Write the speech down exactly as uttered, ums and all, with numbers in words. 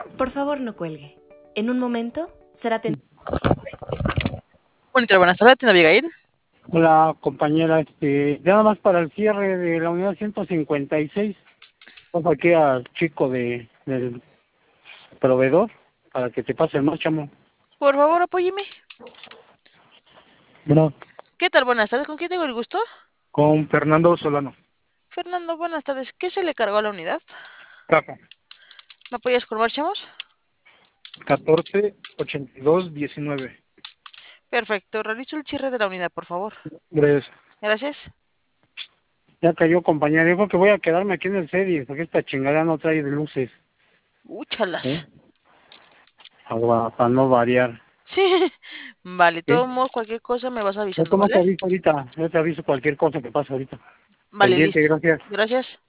Por favor, no cuelgue. En un momento será atendido. Bonita, buenas tardes, ¿tiene Abigail? Hola, compañera, este, ya nada más para el cierre de la unidad ciento cincuenta y seis, pues aquí al chico de, del proveedor, para que te pase el más chamo. Por favor, apóyeme. Bueno, ¿Qué tal? Buenas tardes, ¿con quién tengo el gusto? con Fernando Solano. Fernando, buenas tardes. ¿Qué se le cargó a la unidad? Caja, ¿Me apoyas con marchamos? catorce ochenta y dos diecinueve. Perfecto, realizo el cierre de la unidad, por favor. Gracias. Gracias. Ya cayó, compañera. Dijo que voy a quedarme aquí en el serie, porque esta chingada no trae de luces. ¿Eh? Úchalas. Agua, para no variar. Sí. Vale, ¿Eh? todos modos, cualquier cosa me vas Yo avisando, tomo te ¿vale? aviso ahorita, yo te aviso cualquier cosa que pase ahorita. Vale, Pendiente, listo. gracias. Gracias.